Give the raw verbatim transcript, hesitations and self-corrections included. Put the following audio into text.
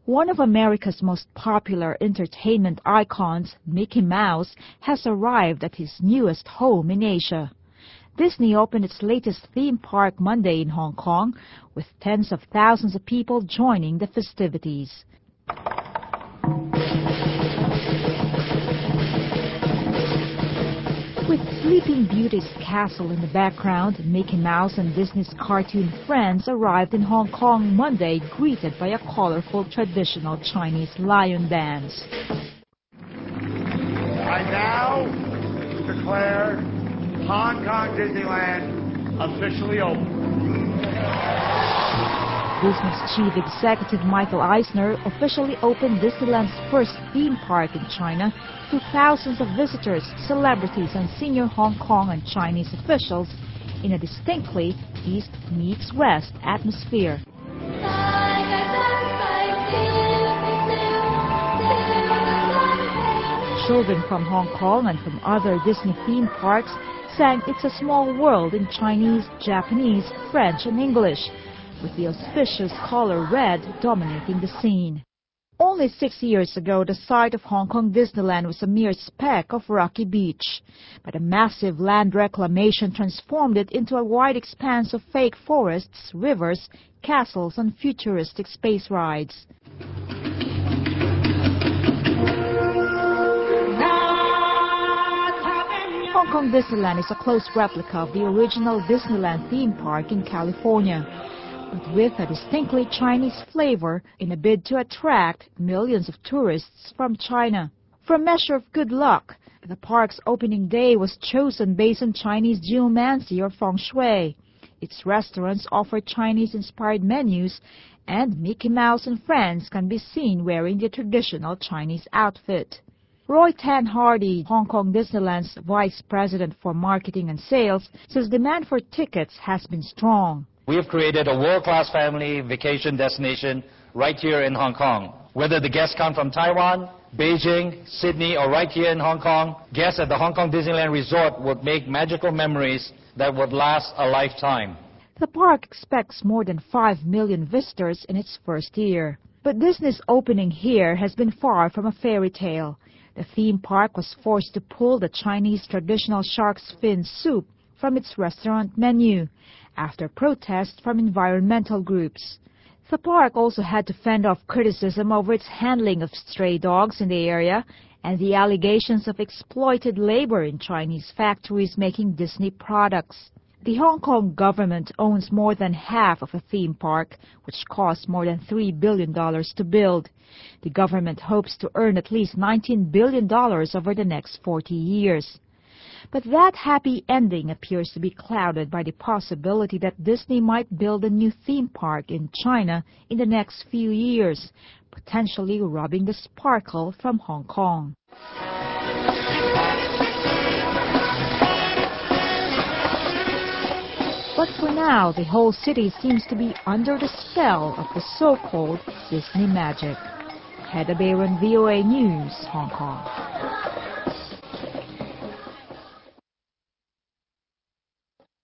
One of America's most popular entertainment icons, Mickey Mouse, has arrived at his newest home in Asia. Disney opened its latest theme park Monday in Hong Kong, with tens of thousands of people joining the festivities. With Sleeping Beauty's castle in the background, Mickey Mouse and Disney's cartoon friends arrived in Hong Kong Monday, greeted by a colorful traditional Chinese lion dance. I now declare Hong Kong Disneyland officially open. Disney's chief executive Michael Eisner officially opened Disneyland's first theme park in China to thousands of visitors, celebrities, and senior Hong Kong and Chinese officials in a distinctly East meets West atmosphere. Children from Hong Kong and from other Disney theme parks sang It's a Small World in Chinese, Japanese, French, and English, with the auspicious color red dominating the scene. Only six years ago, the site of Hong Kong Disneyland was a mere speck of rocky beach, but a massive land reclamation transformed it into a wide expanse of fake forests, rivers, castles, and futuristic space rides. Hong Kong Disneyland is a close replica of the original Disneyland theme park in California, but with a distinctly Chinese flavor in a bid to attract millions of tourists from China. For a measure of good luck, the park's opening day was chosen based on Chinese geomancy or feng shui. Its restaurants offer Chinese-inspired menus, and Mickey Mouse and friends can be seen wearing the traditional Chinese outfit. Roy Tan Hardy, Hong Kong Disneyland's Vice President for Marketing and Sales, says demand for tickets has been strong. We have created a world-class family vacation destination right here in Hong Kong. Whether the guests come from Taiwan, Beijing, Sydney, or right here in Hong Kong, guests at the Hong Kong Disneyland Resort would make magical memories that would last a lifetime. The park expects more than five million visitors in its first year. But Disney's opening here has been far from a fairy tale. The theme park was forced to pull the Chinese traditional shark's fin soup from its restaurant menu after protests from environmental groups. The park also had to fend off criticism over its handling of stray dogs in the area and the allegations of exploited labor in Chinese factories making Disney products. The Hong Kong government owns more than half of a theme park, which costs more than three billion dollars to build. The government hopes to earn at least nineteen billion dollars over the next forty years. But that happy ending appears to be clouded by the possibility that Disney might build a new theme park in China in the next few years, potentially robbing the sparkle from Hong Kong. But for now, the whole city seems to be under the spell of the so-called Disney magic. Heather Bayron, V O A News, Hong Kong.